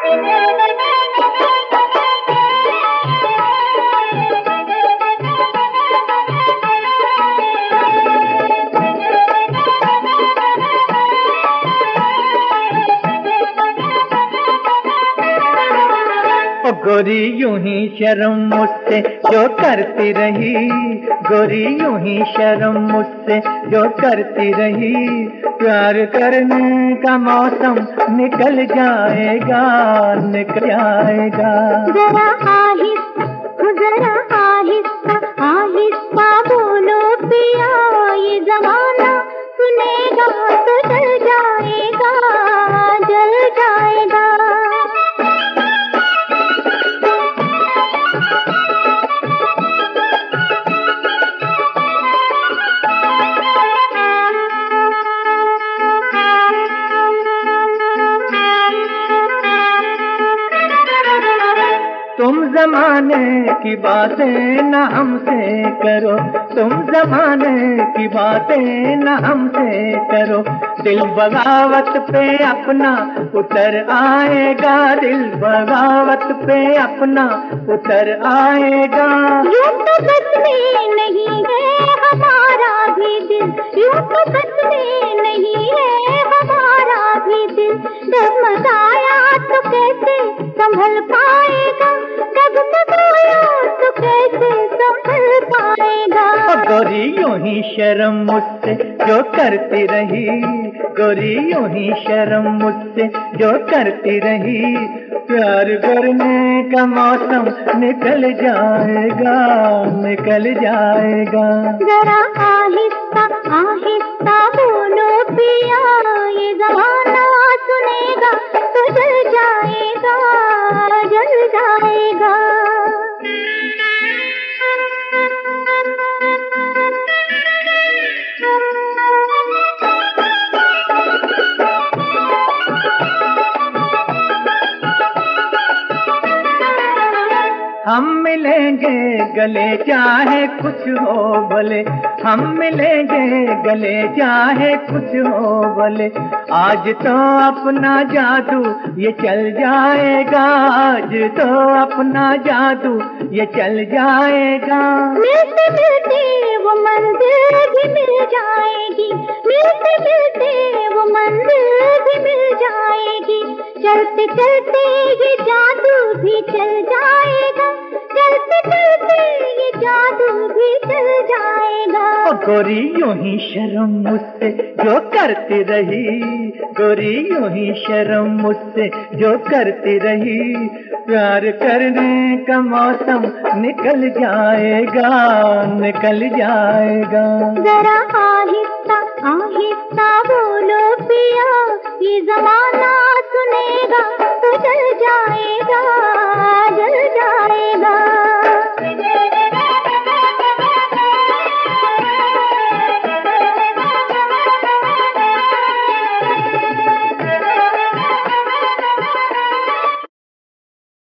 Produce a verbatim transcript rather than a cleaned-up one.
गोरी यूं ही शर्म मुझसे जो करती रही, गोरी यूं ही शर्म मुझसे जो करती रही, प्यार करने का मौसम निकल जाएगा, निकल जाएगा। जरा आहिस्ता, जरा आहिस्ता, आहिस्ता बोलो पिया, ये जमाना सुनेगा तो जल जाएगा, जल जाएगा। तुम जमाने की बातें न हमसे करो, तुम जमाने की बातें न हमसे करो, दिल बगावत पे अपना उतर आएगा, दिल बगावत पे अपना उतर आएगा। यूं तो बस में नहीं है हमारा भी दिल, यूं तो बस में नहीं है हमारा भी दिल, डगमगाया तो कैसे संभल पाएगा, डगमगाया तो कैसे संभल पाएगा। गोरी यूं ही शर्म मुझसे जो करती रही, गोरी यूं ही शर्म मुझसे जो करती रही, प्यार करने का मौसम निकल जाएगा, निकल जाएगा। जरा आहिस्ता, आहिस्ता बोलो पिया, ये जमाना सुनेगा तो जल जाएगा, जल जाएगा। हम मिलेंगे गले चाहे कुछ हो भले, हम मिलेंगे गले चाहे कुछ हो भले, आज तो अपना जादू ये चल जाएगा, आज तो अपना जादू ये चल जाएगा। मिलते मिलते वो मंजिल भी मिल जाएगी, मिलते मिलते वो मंजिल भी मिल जाएगी, चलते चलते ये जादू भी चल जाएगा, चलते चलते ये जादू भी चल जाएगा। ओ गोरी यूं ही शर्म मुझसे जो करती रही, गोरी यूं ही शर्म मुझसे जो करती रही, प्यार करने का मौसम निकल जाएगा, निकल जाएगा। जरा आहिस्ता, आहिस्ता बोलो पिया, ये जमाना सुने